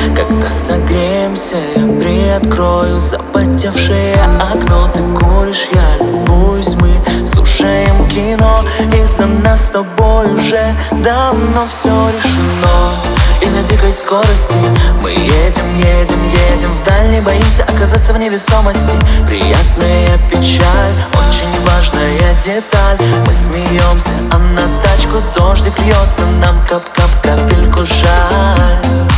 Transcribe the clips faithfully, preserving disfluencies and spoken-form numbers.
Когда согреемся, я приоткрою запотевшее окно. Ты куришь, я любуюсь, мы слушаем кино. Из-за нас с тобой уже давно все решено. И на дикой скорости мы едем, едем, едем вдаль. Не боимся оказаться в невесомости. Приятная печаль, очень важная деталь. Мы смеемся, а на тачку дождик льется. Нам кап-кап капельку жаль.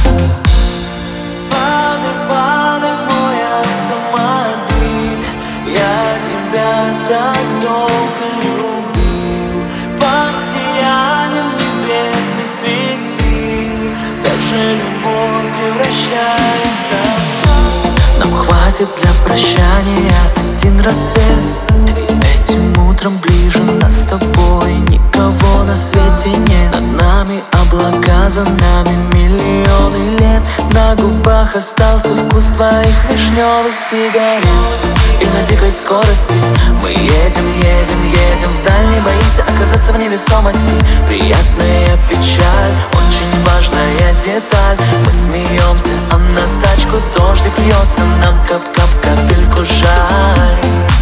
Падай, падай в мой автомобиль. Я тебя так долго любил. Под сиянием небесных светил даже любовь превращается. Нам хватит для прощания один рассвет. Этим утром ближе нас с тобой никого на свете нет. Над нами облака, за нами миллионы лет. На губах остался вкус твоих вишневых сигарет. И на дикой скорости мы едем, едем, едем вдаль. Не боимся оказаться в невесомости. Приятная печаль, очень важная деталь. Мы смеемся, а на тачку дождик льется. Нам кап-кап капельку жаль.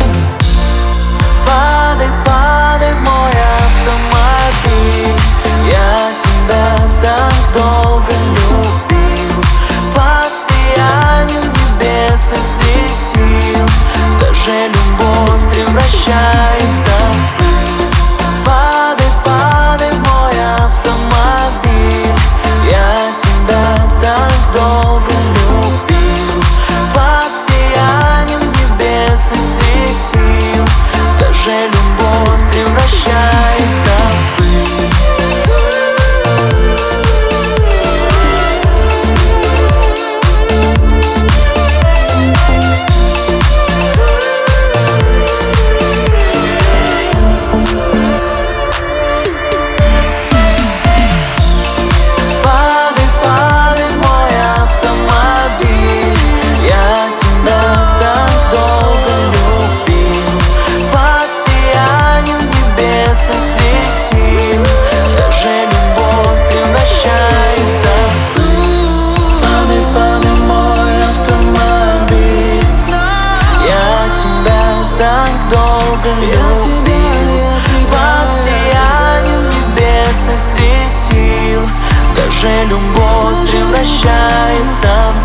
Падай, падай в мой автомобиль. Я тебя так долго любил. Под сиянием небесных светил даже любовь превращается в пыль. Падай, падай в мой автомобиль. Я тебя так долго любил. Под сиянием небесных светил даже любовь превращается в пыль. Падай, падай в мой автомобиль. Я тебя так долго любил. Под сиянием небесных светил даже любовь превращается в пыль. Падай, падай в мой автомобиль. Я тебя так долго любил. Под сиянием небесных светил даже любовь превращается в